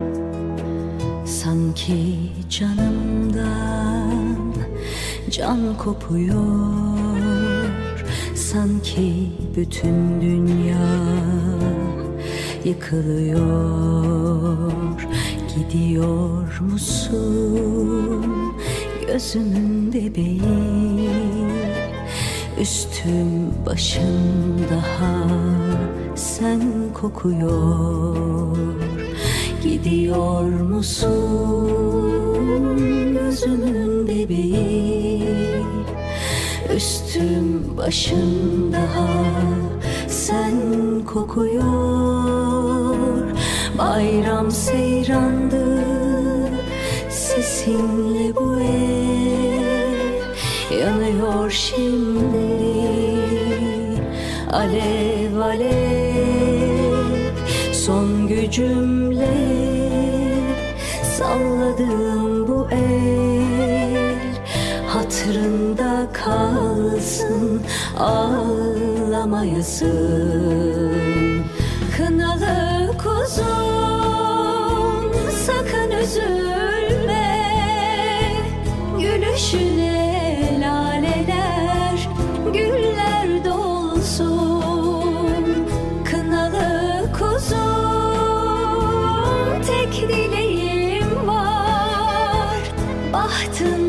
Sanki canımdan can kopuyor, sanki bütün dünya yıkılıyor. Gidiyor musun gözümün bebeği? Üstüm başım daha sen kokuyor. Gidiyor musun gözümün bebeği? Üstüm başım daha sen kokuyor. Bayram seyrandı sesinle bu ev, yanıyor şimdi alev alev. Son gücümle salladığım bu el hatırında kalsın, ağlamayasın. Kınalı kuzum sakın üzülme, gülüşüne laleler güller dolsun. Kınalı kuzum tek dileğim var, bahtın